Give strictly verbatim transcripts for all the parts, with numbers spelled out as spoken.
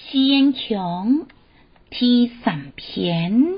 先强第三篇，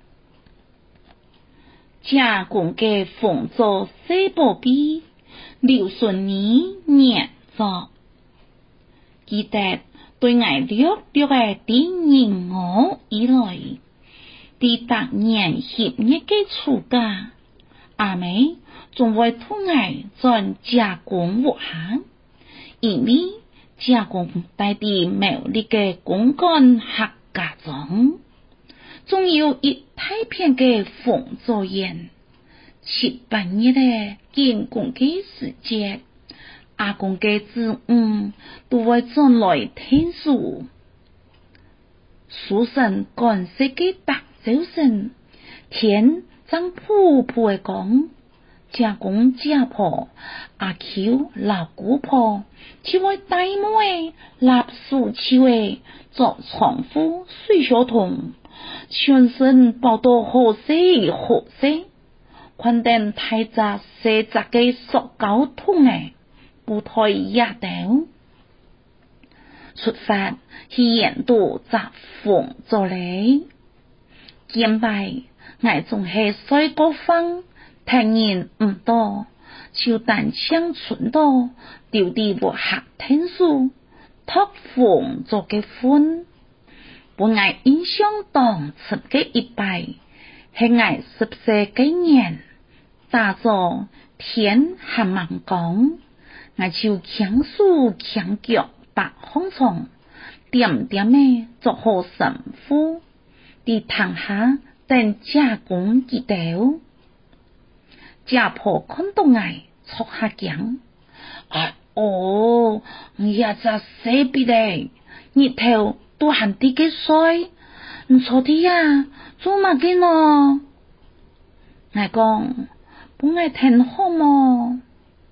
家公嘅凤座四宝贝，刘顺义念作，记得对我略略嘅啲人我以來，啲突然協一嘅處家，阿妹仲會同我在家公活行，因為家公帶啲美麗嘅公幹客家中，仲有一大片嘅鳳座園，七八日嘅見公嘅時節，阿公嘅子女都會轉來聽書，書生幹些嘅白酒聲，天正噗噗嘅講，家公家婆阿舅老姑婆，就會帶妹立樹樹嘅做床夫水小童，全身包到好些好些，看見太雜細雜嘅塑膠桶嘅不太壓到，出發去沿途集鳳座嚟，見拜我仲係水果坊，聽人唔多，就單槍寸多，丟啲活客聽書，托鳳座嘅歡，本我印象當出嘅一拜，係我十四幾年，打咗天還猛講，我就強手強腳白空蟲，點點嘅做好神父，啲堂下等家公記到，家婆看到我戳下頸，啊哦，也就死別咧，日頭都行啲嘅水，唔錯啲呀，做乜嘅咯？我講本來挺好麼？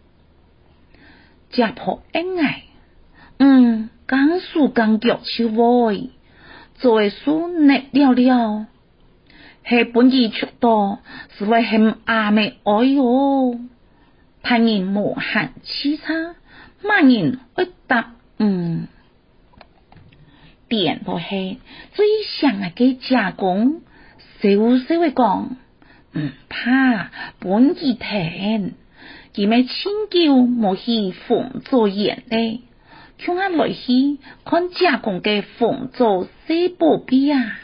家婆應愛，嗯，剛樹剛腳就會，做為書叻了了，係本意出多，是為係阿妹愛喲，他人無限悽差，萬人會答嗯，點都係最想嘅嘅家公，小小會講，唔怕本意聽。佢咪千叫冇去鳳座園咧，叫我來去看家公嘅鳳座四寶貝啊！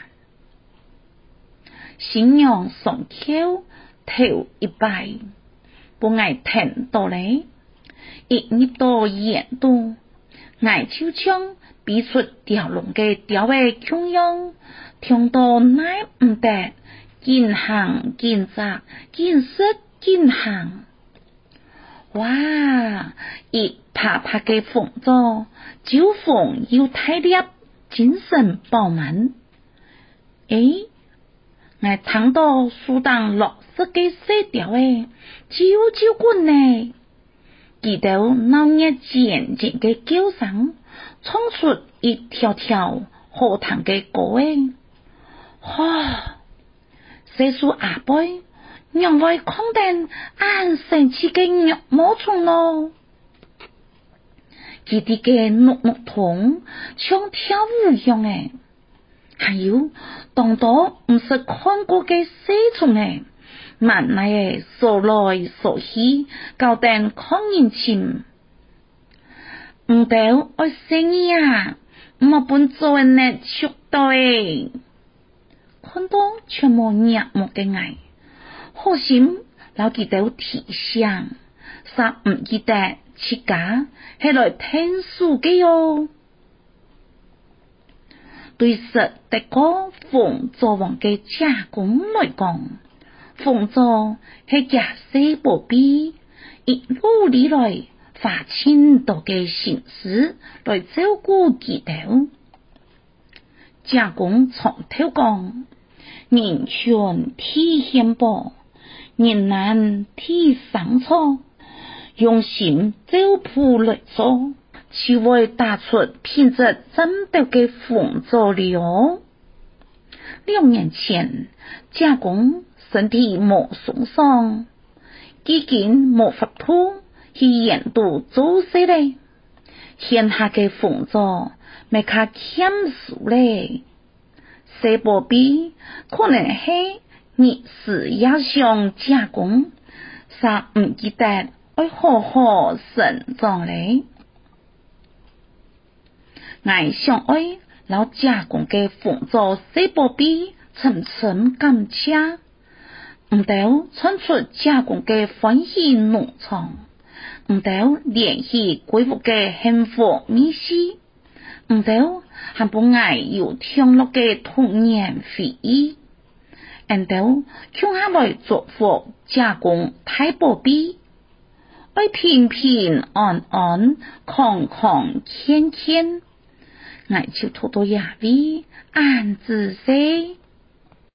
新娘上轎頭一拜，本我聽到咧，一入到園度，我就將比出條龍嘅條嘅腔樣，聽到乃唔得，見行見雜見識見行。哇！一拍拍嘅鳳座，招鳳要太烈，精神飽滿。誒，我聽到樹當綠色嘅色調誒，招招滾呢，記到鬧熱漸漸嘅叫聲，衝出一條條好聽嘅歌誒，哈！細數阿妹。讓我看見安神似嘅肉毛蟲咯，佢哋嘅綠綠筒像跳舞樣誒，還有當多唔是看過嘅細蟲誒，慢慢誒掃來掃去，搞定看人情，唔到我生意啊，唔本做人呢出到誒，看到全無眼目嘅愛。好心老記到提倡，實唔記得自家係來聽書嘅喲。對實的個鳳座王嘅家公來講，鳳座係家四寶貝，一路以來花千多嘅心思來照顧佢哋。家公從頭講，人權體現報。人難替上錯，用心照顧來做，就會打出品質真的嘅鳳座了。兩年前，家公身體冇鬆鬆，幾件冇法鋪去沿途做事咧，現下嘅鳳座， 咪较欠数咧。西宝贝可能係日時也上加工，啥唔記得愛好好成長咧。我想愛老加工嘅輔助西寶貝深深感謝，唔到穿出加工嘅歡喜農場，唔到聯繫歸復嘅幸福美事，唔到還不愛有聽落嘅童年回憶，唔到搶下來祝福加工大寶貝，愛平平安安康康健健，我就偷偷也為安子些。